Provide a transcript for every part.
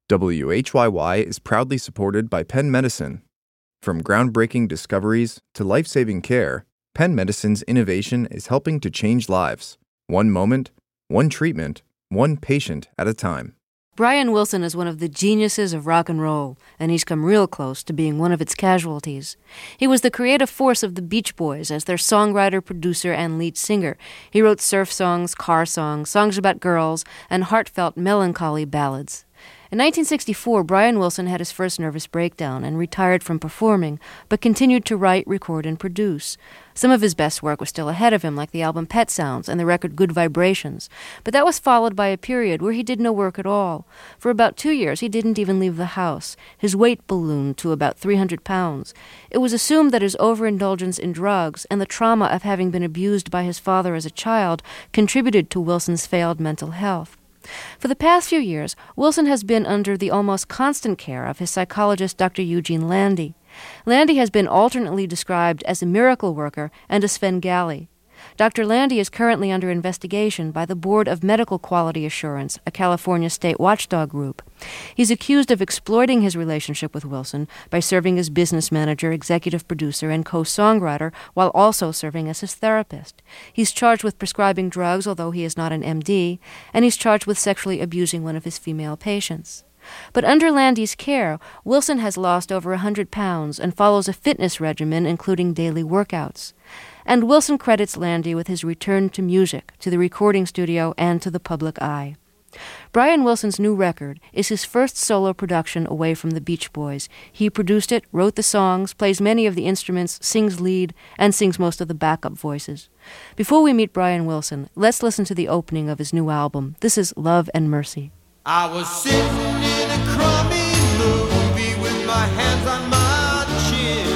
WHYY is proudly supported by Penn Medicine. From groundbreaking discoveries to life-saving care, Penn Medicine's innovation is helping to change lives. One moment, one treatment, one patient at a time. Brian Wilson is one of the geniuses of rock and roll, and he's come real close to being one of its casualties. He was the creative force of the Beach Boys as their songwriter, producer, and lead singer. He wrote surf songs, car songs, songs about girls, and heartfelt, melancholy ballads. In 1964, Brian Wilson had his first nervous breakdown and retired from performing, but continued to write, record, and produce. Some of his best work was still ahead of him, like the album Pet Sounds and the record Good Vibrations. But that was followed by a period where he did no work at all. For about 2 years, he didn't even leave the house. His weight ballooned to about 300 pounds. It was assumed that his overindulgence in drugs and the trauma of having been abused by his father as a child contributed to Wilson's failed mental health. For the past few years, Wilson has been under the almost constant care of his psychologist, Dr. Eugene Landy. Landy has been alternately described as a miracle worker and a Svengali. Dr. Landy is currently under investigation by the Board of Medical Quality Assurance, a California state watchdog group. He's accused of exploiting his relationship with Wilson by serving as business manager, executive producer, and co-songwriter, while also serving as his therapist. He's charged with prescribing drugs, although he is not an MD, and he's charged with sexually abusing one of his female patients. But under Landy's care, Wilson has lost over 100 pounds and follows a fitness regimen, including daily workouts. And Wilson credits Landy with his return to music, to the recording studio, and to the public eye. Brian Wilson's new record is his first solo production away from the Beach Boys. He produced it, wrote the songs, plays many of the instruments, sings lead, and sings most of the backup voices. Before we meet Brian Wilson, let's listen to the opening of his new album. This is Love and Mercy. I was sitting in a crummy movie with my hands on my chin.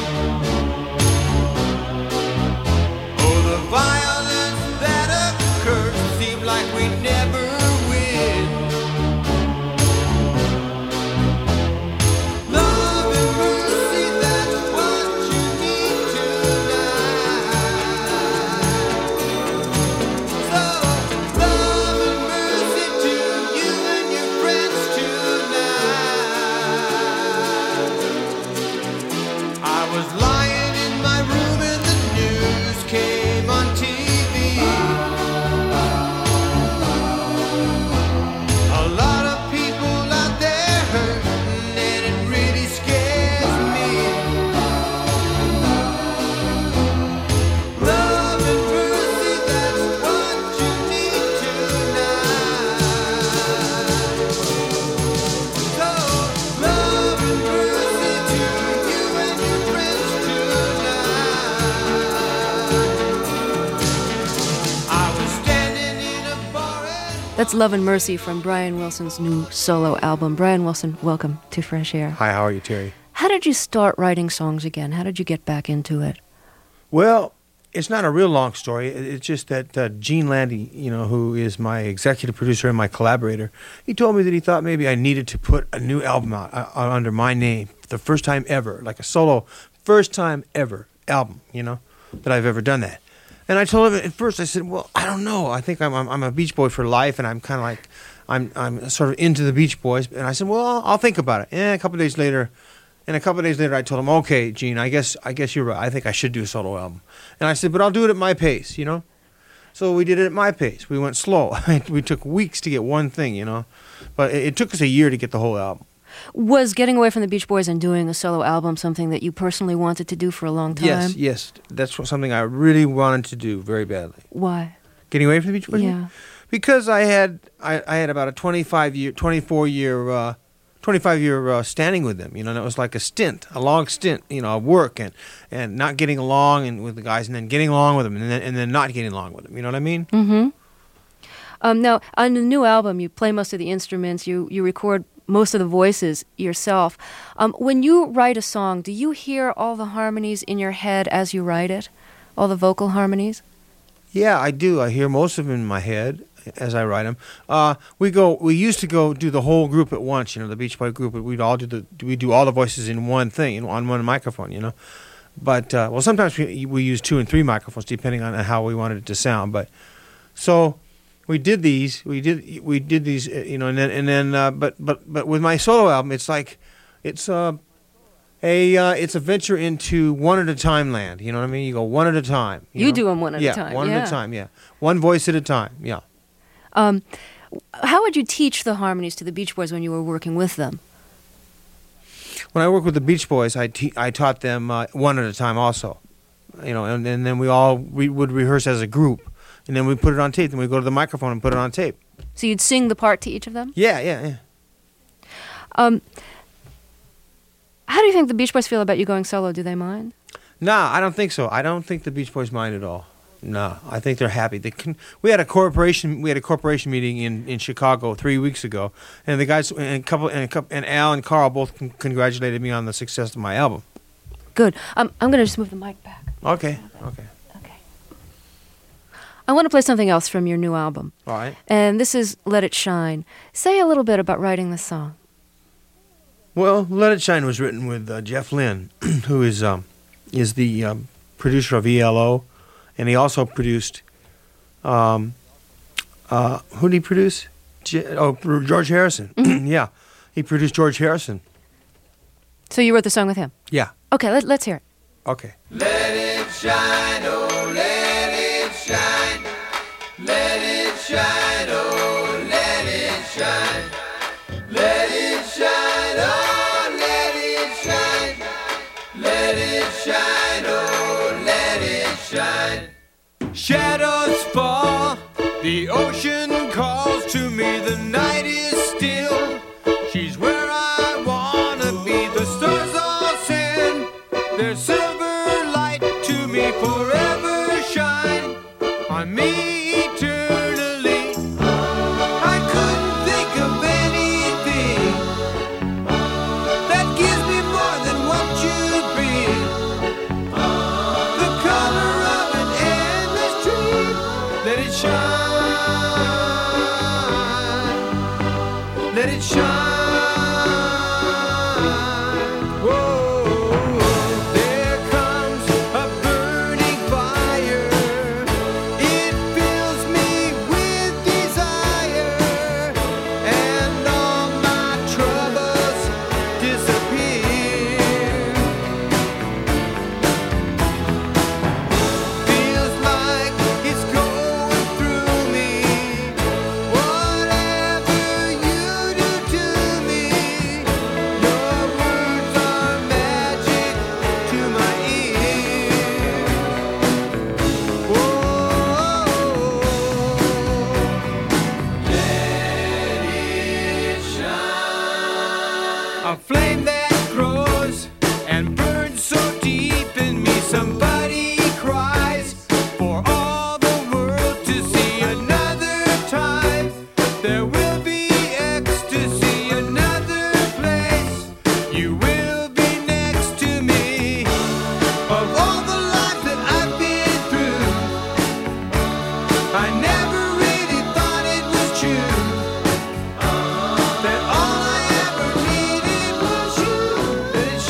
Oh, the violence that occurred seemed like we never win. Love and mercy, that's what you need tonight. So, love and mercy to you and your friends tonight. I was lying in my room and the news came on TV. A lot of people out there hurting and it really scares me. Love and mercy, that's what you need tonight. So, love and mercy to you and your friends tonight. I was standing in a bar and That's Love and Mercy from Brian Wilson's new solo album. Brian Wilson, welcome to Fresh Air. Hi, how are you, Terry? How did you start writing songs again? How did you get back into it? Well, it's not a real long story. It's just that Gene Landy, who is my executive producer and my collaborator, he told me that he thought maybe I needed to put a new album out under my name, the first time ever, like a solo, first time ever album, that I've ever done that. And I told him at first, I said, well, I don't know. I think I'm a Beach Boy for life, and I'm kind of like, I'm sort of into the Beach Boys. And I said, well, I'll think about it. And a couple of days later, I told him, okay, Gene, I guess you're right. I think I should do a solo album. And I said, but I'll do it at my pace, So we did it at my pace. We went slow. We took weeks to get one thing, But it took us a year to get the whole album. Was getting away from the Beach Boys and doing a solo album something that you personally wanted to do for a long time? Yes. That's something I really wanted to do very badly. Why? Getting away from the Beach Boys? Yeah. Because I had about a 25 year standing with them, and it was like a long stint, of work and not getting along and with the guys, and then getting along with them, and then not getting along with them. You know what I mean? Mm-hmm. Now, on the new album, you play most of the instruments, you record most of the voices yourself. When you write a song, do you hear all the harmonies in your head as you write it? All the vocal harmonies? Yeah, I do. I hear most of them in my head as I write them. We used to go do the whole group at once, the Beach Boy group. We'd do all the voices in one thing, on one microphone, But sometimes we use 2 and 3 microphones depending on how we wanted it to sound. But so we did these, but with my solo album, it's like, it's a venture into one at a time land. You know what I mean? You go one at a time. You know? do them one at a time. One at a time. Yeah, one voice at a time. Yeah. How would you teach the harmonies to the Beach Boys when you were working with them? When I worked with the Beach Boys, I taught them one at a time also. And then we would rehearse as a group, and then we put it on tape. Then we go to the microphone and put it on tape. So you'd sing the part to each of them? Yeah. How do you think the Beach Boys feel about you going solo? Do they mind? Nah, I don't think so. I don't think the Beach Boys mind at all. No, I think they're happy. We had a corporation meeting in Chicago 3 weeks ago, and the guys and Al and Carl both congratulated me on the success of my album. Good. I'm going to just move the mic back. Okay. I want to play something else from your new album. All right. And this is Let It Shine. Say a little bit about writing this song. Well, Let It Shine was written with Jeff Lynne, who is the producer of ELO, and he also produced. Who did he produce? George Harrison. Mm-hmm. Yeah, he produced George Harrison. So you wrote the song with him? Yeah. Okay, let's hear it. Okay. Let it shine, oh, let it shine. Let it shine, oh, let it shine. Let it shine, oh, let it shine. Let it shine, oh, let it shine. Shadows fall, the ocean calls to me, the night is still. She's where I wanna be, the stars all send their silver light to me, forever shine on me eternally. I couldn't think of anything that gives me more than what you've been. The color of an endless dream. Let it shine. Let it shine. A flame that grows and burns so deep in me. Somebody cries for all the world to see. Another time there will be ecstasy. Another place you will be next to me. Of all the life that I've been through, I never really thought it was true. That all I ever needed was you. Let it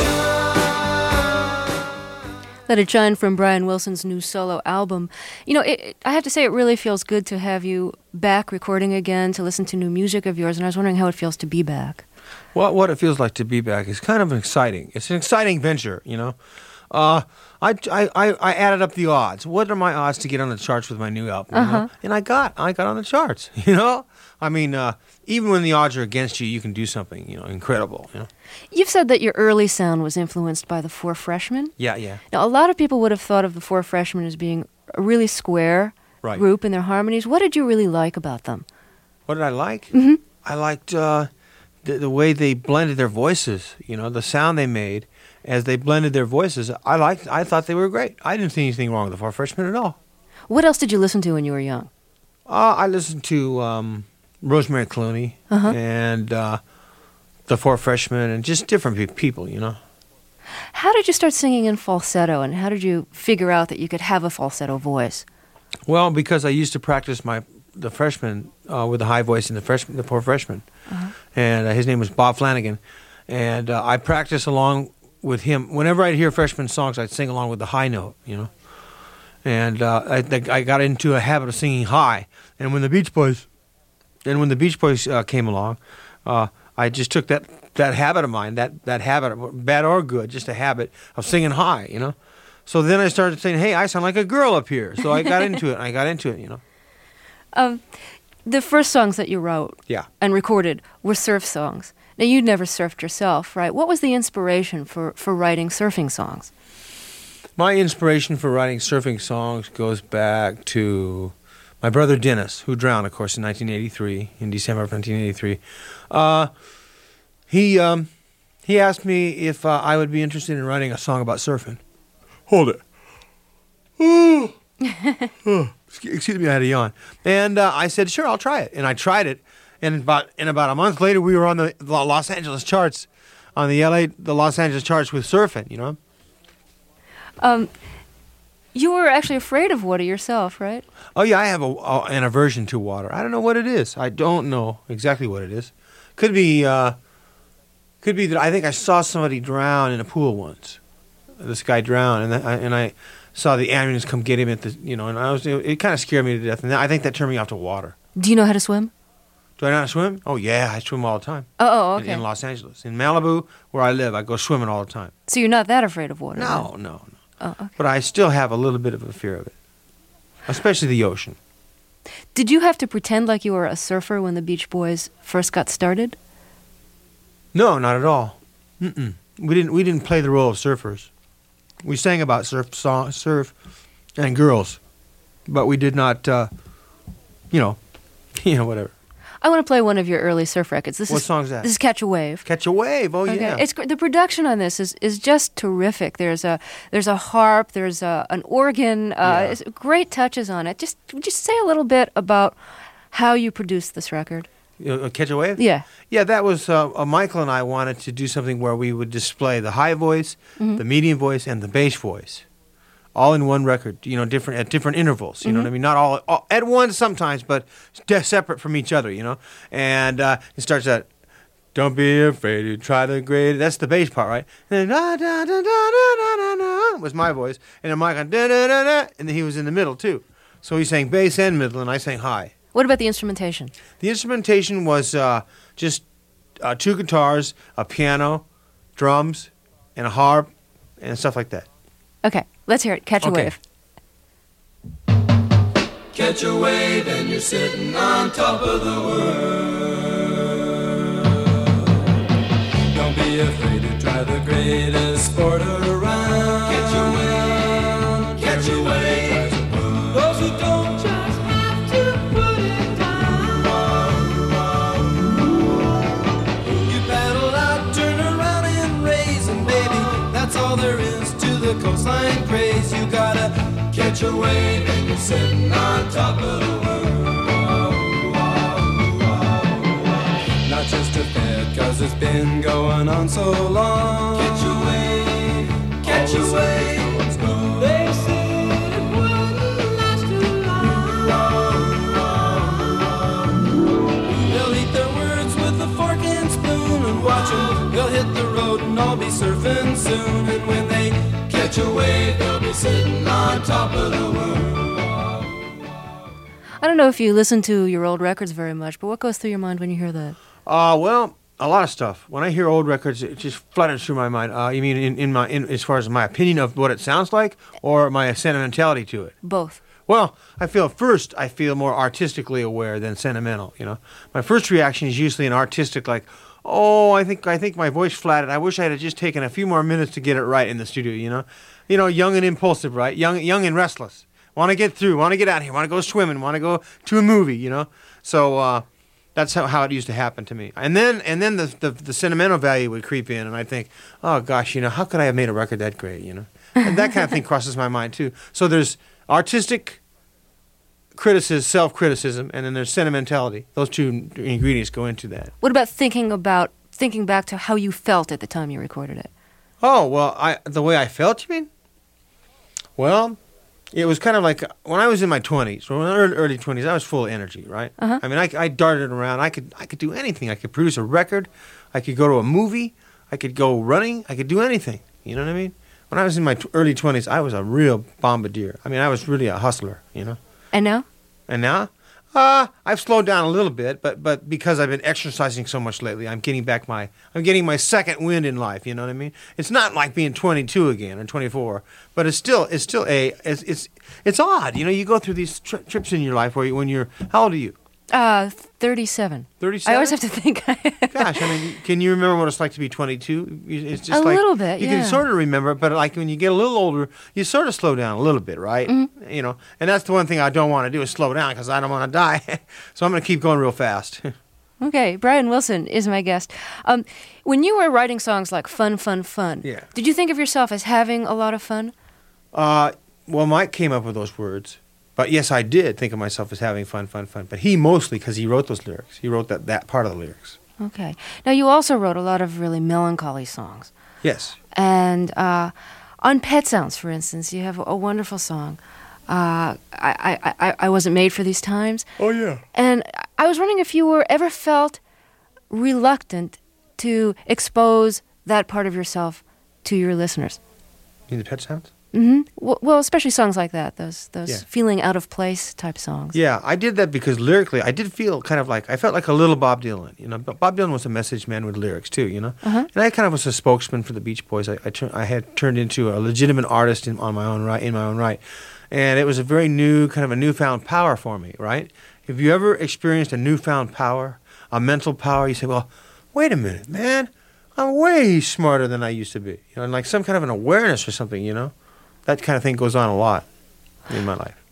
shine. Let It Shine from Brian Wilson's new solo album. You know, I have to say it really feels good to have you back recording again, to listen to new music of yours, and I was wondering how it feels to be back. Well, what it feels like to be back is kind of exciting. It's an exciting venture, you know. I added up the odds. What are my odds to get on the charts with my new album? You know? And I got on the charts. You know, I mean, even when the odds are against you, you can do something, you know, incredible. You know. You've said that your early sound was influenced by the Four Freshmen. Yeah. Now, a lot of people would have thought of the Four Freshmen as being a really square Right. group in their harmonies. What did you really like about them? What did I like? Mm-hmm. I liked the way they blended their voices. You know, the sound they made as they blended their voices. I thought they were great. I didn't see anything wrong with the Four Freshmen at all. What else did you listen to when you were young? I listened to Rosemary Clooney and the Four Freshmen and just different people, you know. How did you start singing in falsetto, and how did you figure out that you could have a falsetto voice? Well, because I used to practice the freshman with the high voice in the Four Freshmen, and his name was Bob Flanagan, and I practiced along with him. Whenever I'd hear freshman songs, I'd sing along with the high note, you know. And I got into a habit of singing high. And when the Beach Boys came along, I just took that habit of mine, that habit, bad or good, just a habit of singing high, you know. So then I started saying, hey, I sound like a girl up here. So I got into it, you know. The first songs that you wrote Yeah. and recorded were surf songs. Now, you'd never surfed yourself, right? What was the inspiration for writing surfing songs? My inspiration for writing surfing songs goes back to my brother Dennis, who drowned, of course, in 1983, in December of 1983. He asked me if I would be interested in writing a song about surfing. Hold it. Excuse me, I had a yawn. And I said, sure, I'll try it. And I tried it. And about a month later, we were on the Los Angeles charts, on the Los Angeles charts with surfing, you know. You were actually afraid of water yourself, right? Oh, yeah, I have an aversion to water. I don't know what it is. I don't know exactly what it is. Could be that I think I saw somebody drown in a pool once. This guy drowned, and I saw the ambulance come get him at the, you know, and it kind of scared me to death. And I think that turned me off to water. Do you know how to swim? Do I know how to swim? Oh, yeah, I swim all the time. Oh, okay. In Los Angeles. In Malibu, where I live, I go swimming all the time. So you're not that afraid of water? No. Oh, okay. But I still have a little bit of a fear of it, especially the ocean. Did you have to pretend like you were a surfer when the Beach Boys first got started? No, not at all. Mm-mm. We didn't play the role of surfers. We sang about surf and girls, but we did not, whatever. I want to play one of your early surf records. What song is that? This is Catch a Wave. Catch a Wave. Oh, Okay. yeah. It's the production on this is just terrific. There's a harp, there's an organ. It's great touches on it. Just say a little bit about how you produced this record. Catch a Wave? Yeah. Yeah, that was Michael and I wanted to do something where we would display the high voice, the medium voice, and the bass voice, all in one record. You know, at different intervals. You know what I mean? Not all at once sometimes, but separate from each other. You know, and it starts at "Don't be afraid to try the great." That's the bass part, right? And then da da da da da da da was my voice, and then Michael da da da da, and then he was in the middle too. So he sang bass and middle, and I sang high. What about the instrumentation? The instrumentation was just two guitars, a piano, drums, and a harp, and stuff like that. Okay, let's hear it. Catch a Wave. Catch a wave and you're sitting on top of the world. Don't be afraid to try the greatest sport around. Catch a wave, catch a wave. Those who don't just have to put it down. You paddle out, turn around and raise, and baby, that's all there is to the coastline craze. You gotta catch a wave and you're sitting on top of the world. Not just a fad, cause it's been going on so long. Catch a wave, catch a wave. They said it wouldn't last too long. They'll eat their words with a fork and spoon and watch them. They'll hit the road and all be surfing soon. And when they catch a wave, they'll be sitting on top of the world. I don't know if you listen to your old records very much, but what goes through your mind when you hear that? Well, a lot of stuff. When I hear old records, it just flutters through my mind. You mean in as far as my opinion of what it sounds like, or my sentimentality to it? Both. Well, I feel more artistically aware than sentimental. You know, my first reaction is usually an artistic, like, oh, I think my voice flatted. I wish I had just taken a few more minutes to get it right in the studio. You know, young and impulsive, right? Young and restless. Want to get through. Want to get out of here. Want to go swimming. Want to go to a movie. You know, so that's how it used to happen to me. And then the sentimental value would creep in, and I'd think, oh gosh, how could I have made a record that great? And that kind of thing crosses my mind too. So there's artistic criticism, self-criticism, and then there's sentimentality. Those two ingredients go into that. What about thinking back to how you felt at the time you recorded it? Oh, well, the way I felt, you mean? Well, it was kind of like when I was in my 20s, or early 20s, I was full of energy, right? Uh-huh. I mean, I darted around. I could do anything. I could produce a record. I could go to a movie. I could go running. I could do anything. You know what I mean? When I was in my early 20s, I was a real bombardier. I mean, I was really a hustler, And now? And now? I've slowed down a little bit, but because I've been exercising so much lately, I'm getting my second wind in life. You know what I mean? It's not like being 22 again or 24, but it's odd. You know, you go through these trips in your life when you're, how old are you? 37. 37? I always have to think. Gosh, I mean, can you remember what it's like to be 22? It's just a little bit, you yeah. can sort of remember it, but like when you get a little older, you sort of slow down a little bit, right? Mm-hmm. You know, and that's the one thing I don't want to do is slow down because I don't want to die. So I'm going to keep going real fast. Okay, Brian Wilson is my guest. When you were writing songs like Fun, Fun, Fun, Yeah. did you think of yourself as having a lot of fun? Well, Mike came up with those words. But yes, I did think of myself as having fun, fun, fun. But he mostly, because he wrote those lyrics. He wrote that part of the lyrics. Okay. Now, you also wrote a lot of really melancholy songs. Yes. And on Pet Sounds, for instance, you have a wonderful song, I Wasn't Made for These Times. Oh, yeah. And I was wondering if you ever felt reluctant to expose that part of yourself to your listeners. You mean the Pet Sounds? Mm-hmm. Well, especially songs like that, those Yeah. feeling out of place type songs. Yeah, I did that because lyrically, I did feel kind of like, I felt like a little Bob Dylan. You know, but Bob Dylan was a message man with lyrics too, you know? Uh-huh. And I kind of was a spokesman for the Beach Boys. I had turned into a legitimate artist in my own right. And it was a very kind of a newfound power for me, right? Have you ever experienced a newfound power, a mental power? You say, well, wait a minute, man. I'm way smarter than I used to be. You know, and like some kind of an awareness or something, you know? That kind of thing goes on a lot in my life.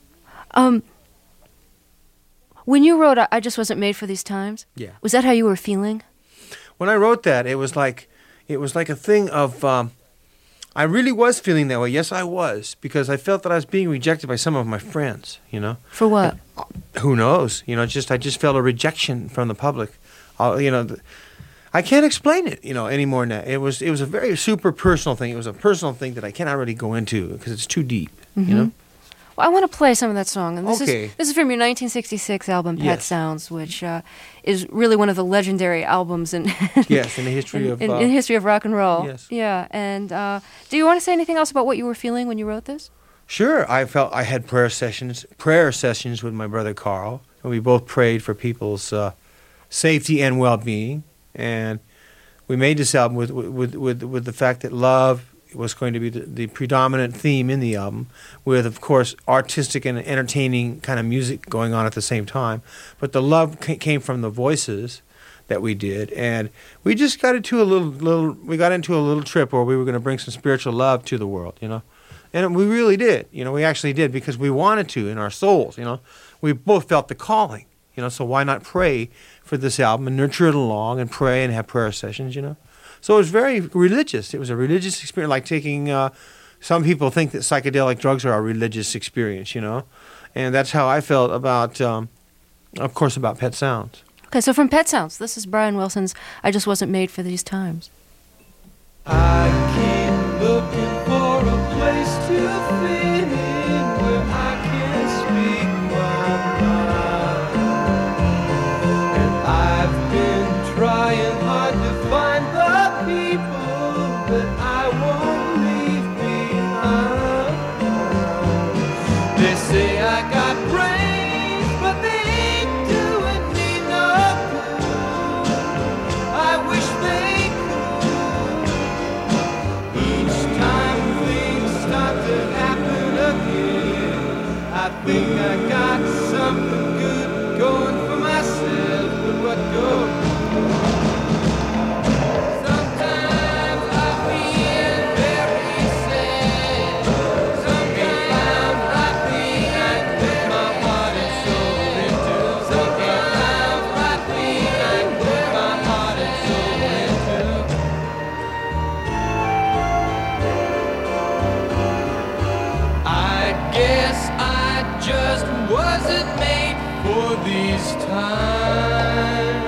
When you wrote I Just Wasn't Made for These Times, Yeah. was that how you were feeling? When I wrote that, it was like a thing of, I really was feeling that way. Yes, I was, because I felt that I was being rejected by some of my friends, you know. For what? Who knows? You know, I just felt a rejection from the public. You know, I can't explain it, you know, any more than that. It was a very super personal thing. It was a personal thing that I cannot really go into because it's too deep, you know. Well, I want to play some of that song. And this Okay. is from your 1966 album, Pet Yes. Sounds, which is really one of the legendary albums in Yes, in the history of in history of rock and roll. Yes. Yeah. And do you want to say anything else about what you were feeling when you wrote this? Sure, I felt I had prayer sessions with my brother Carl, and we both prayed for people's safety and well-being, and we made this album with the fact that love was going to be the predominant theme in the album, with, of course, artistic and entertaining kind of music going on at the same time. But the love came from the voices that we did, and we just got into a little trip where we were going to bring some spiritual love to the world, you know. And we really did, you know, we actually did, because we wanted to in our souls, you know. We both felt the calling, you know, so why not pray for this album and nurture it along and pray and have prayer sessions, you know. So it was very religious. It was a religious experience, like taking, some people think that psychedelic drugs are a religious experience, you know. And that's how I felt about, of course, about Pet Sounds. Okay, so from Pet Sounds, this is Brian Wilson's I Just Wasn't Made for These Times. I keep looking for a place to fit in where I can speak my mind. And I've been trying hard to find the people that I won't leave behind. They say I got brains, but they ain't doing me no good. I wish they could. Each time things start to happen again, I think I got something good going for myself, but what goes? Sometimes I feel very sad. Sometimes I feel I put my heart and soul into. Sometimes I feel I put my heart and soul into. I guess I just wasn't made for these times.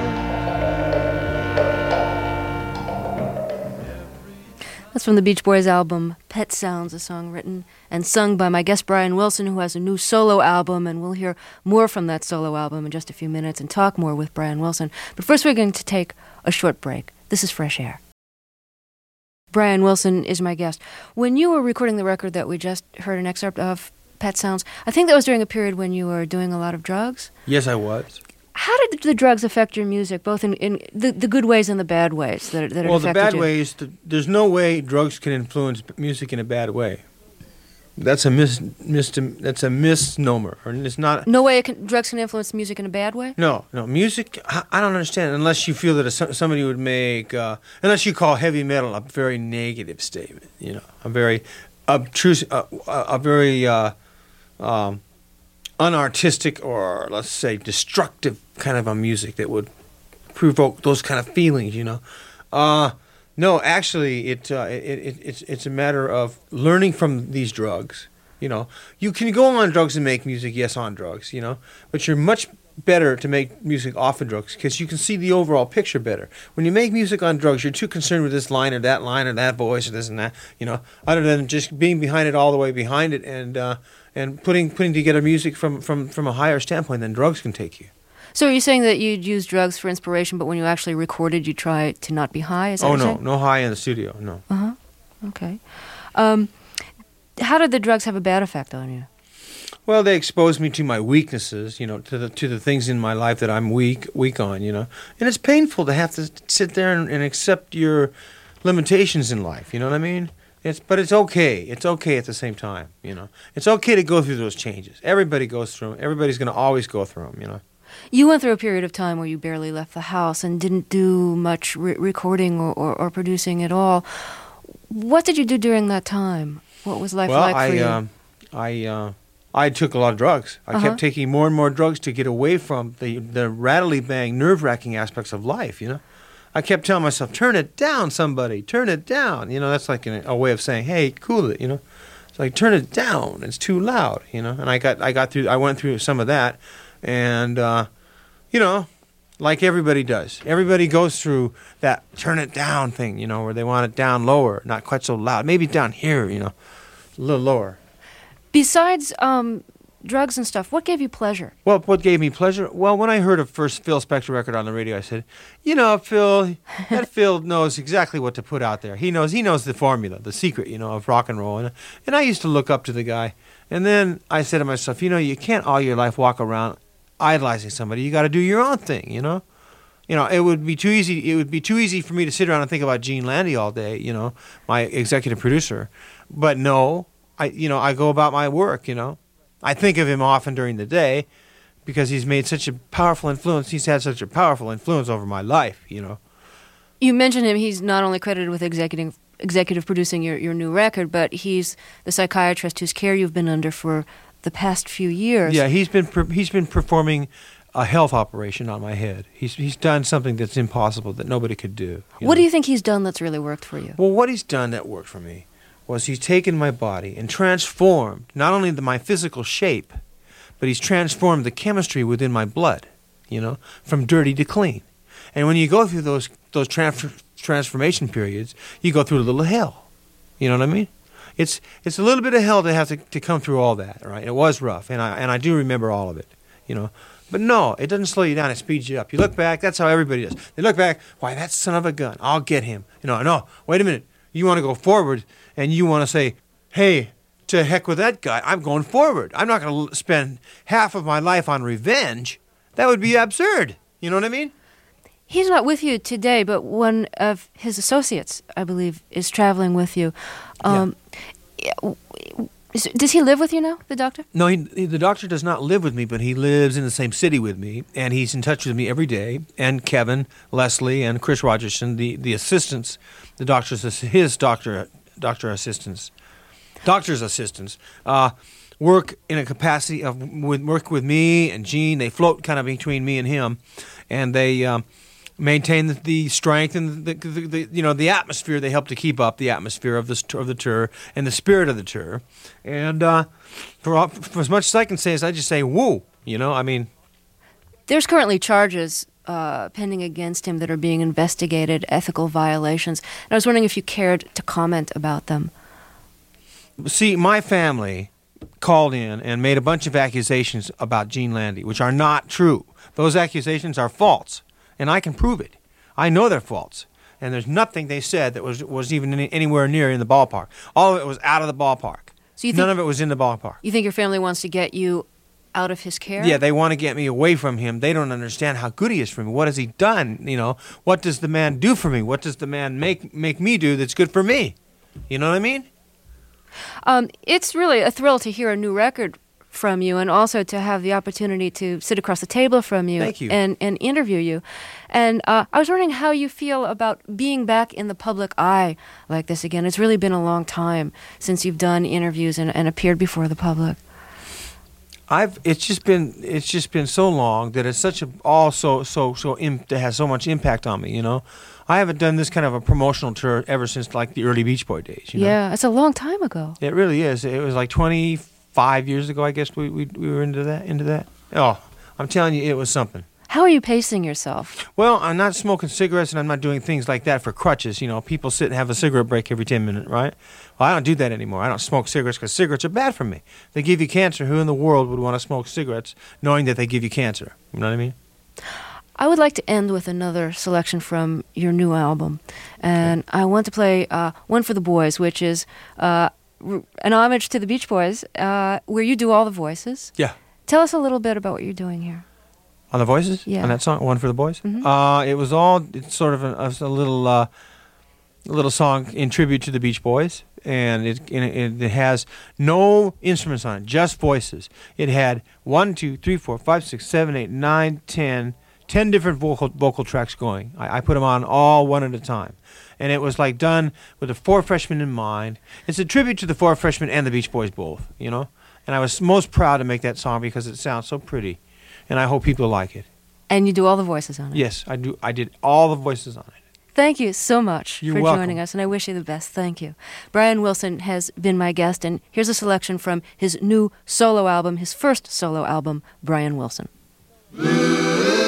That's from the Beach Boys album, Pet Sounds, a song written and sung by my guest Brian Wilson, who has a new solo album, and we'll hear more from that solo album in just a few minutes and talk more with Brian Wilson. But first we're going to take a short break. This is Fresh Air. Brian Wilson is my guest. When you were recording the record that we just heard an excerpt of, Pet Sounds. I think that was during a period when you were doing a lot of drugs. Yes, I was. How did the drugs affect your music, both in the good ways and the bad ways that it affected you? Well, the bad ways, there's no way drugs can influence music in a bad way. That's a misnomer. Or it's not. No way drugs can influence music in a bad way? No. Music, I don't understand, unless you feel that somebody would make, unless you call heavy metal a very negative statement, a very obtrusive, a very unartistic, or let's say destructive kind of a music that would provoke those kind of feelings, No, actually, it's a matter of learning from these drugs. You can go on drugs and make music, yes, on drugs, but you're much better to make music off of drugs because you can see the overall picture better. When you make music on drugs, you're too concerned with this line or that voice or this and that, other than just being behind it all the way behind it and putting together music from a higher standpoint than drugs can take you. So are you saying that you'd use drugs for inspiration, but when you actually recorded, you try to not be high? Is that what you're saying? No high in the studio, no. Okay. How did the drugs have a bad effect on you? Well, they exposed me to my weaknesses, to the things in my life that I'm weak on, And it's painful to have to sit there and accept your limitations in life, you know what I mean? But it's okay. It's okay at the same time, It's okay to go through those changes. Everybody goes through them. Everybody's going to always go through them, You went through a period of time where you barely left the house and didn't do much recording or producing at all. What did you do during that time? What was life like for you? I took a lot of drugs. I kept taking more and more drugs to get away from the rattly bang, nerve-wracking aspects of life, I kept telling myself, turn it down, somebody, turn it down. That's like a way of saying, hey, cool it, It's like, turn it down, it's too loud, And I went through some of that. And, like everybody does. Everybody goes through that turn it down thing, where they want it down lower, not quite so loud. Maybe down here, a little lower. Besides drugs and stuff, what gave you pleasure? Well, what gave me pleasure? Well, when I heard a first Phil Spector record on the radio, I said, Phil, that Phil knows exactly what to put out there. He knows the formula, the secret, of rock and roll. And I used to look up to the guy. And then I said to myself, you can't all your life walk around idolizing somebody. You got to do your own thing, It would be too easy. It would be too easy for me to sit around and think about Gene Landy all day, my executive producer. But no, I go about my work, I think of him often during the day because he's made such a powerful influence. He's had such a powerful influence over my life, You mentioned him. He's not only credited with executive producing your new record, but he's the psychiatrist whose care you've been under for the past few years. Yeah, he's been performing a health operation on my head. He's done something that's impossible that nobody could do. What do you think he's done that's really worked for you? Well, what he's done that worked for me was he's taken my body and transformed not only my physical shape, but he's transformed the chemistry within my blood, from dirty to clean. And when you go through those transformation periods, you go through a little hell. You know what I mean? It's a little bit of hell to have to come through all that, right? It was rough, and I do remember all of it, But no, it doesn't slow you down. It speeds you up. You look back. That's how everybody does. They look back. Why, that son of a gun. I'll get him. No, wait a minute. You want to go forward, and you want to say, hey, to heck with that guy. I'm going forward. I'm not going to spend half of my life on revenge. That would be absurd. You know what I mean? He's not with you today, but one of his associates, I believe, is traveling with you. Does he live with you now, the doctor? No, the doctor does not live with me, but he lives in the same city with me, and he's in touch with me every day. And Kevin, Leslie, and Chris Rogerson, the assistants, the doctor's assistants, work in a capacity of work with me and Gene. They float kind of between me and him, and they maintain the strength and the atmosphere. They help to keep up the atmosphere of the tour and the spirit of the tour. And for as much as I can say is I just say woo. There's currently charges pending against him that are being investigated, ethical violations. And I was wondering if you cared to comment about them. See, my family called in and made a bunch of accusations about Gene Landy, which are not true. Those accusations are false. And I can prove it. I know they're false. And there's nothing they said that was even anywhere near in the ballpark. All of it was out of the ballpark. So None of it was in the ballpark. you think your family wants to get you out of his care? Yeah, they want to get me away from him. They don't understand how good he is for me. What has he done? You know, what does the man do for me? What does the man make me do that's good for me? You know what I mean? It's really a thrill to hear a new record from you, and also to have the opportunity to sit across the table from you, Thank you. and interview you. And I was wondering how you feel about being back in the public eye like this again. It's really been a long time since you've done interviews and appeared before the public. It's just been so long that it's such a that has so much impact on me. You know, I haven't done this kind of a promotional tour ever since like the early Beach Boy days. You know? Yeah, it's a long time ago. It really is. It was like 25 years ago, I guess we were into that. Oh, I'm telling you, it was something. How are you pacing yourself? Well, I'm not smoking cigarettes and I'm not doing things like that for crutches. You know, people sit and have a cigarette break every 10 minutes, right? Well, I don't do that anymore. I don't smoke cigarettes because cigarettes are bad for me. They give you cancer. Who in the world would want to smoke cigarettes knowing that they give you cancer? You know what I mean? I would like to end with another selection from your new album. And I want to play One for the Boys, which is an homage to the Beach Boys, where you do all the voices. Yeah. Tell us a little bit about what you're doing here. On the voices? Yeah. On that song, One for the Boys? Mhm. It's sort of a little song in tribute to the Beach Boys. And it has no instruments on it, just voices. It had 1, 2, 3, 4, 5, 6, 7, 8, 9, 10 different vocal tracks going. I put them on all one at a time. And it was like done with the Four Freshmen in mind. It's a tribute to the Four Freshmen and the Beach Boys both, you know? And I was most proud to make that song because it sounds so pretty. And I hope people like it. And you do all the voices on it. Yes, I do. I did all the voices on it. Thank you so much You're for welcome. joining us, and I wish you the best. Thank you. Brian Wilson has been my guest, and here's a selection from his new solo album, his first solo album, Brian Wilson. Blue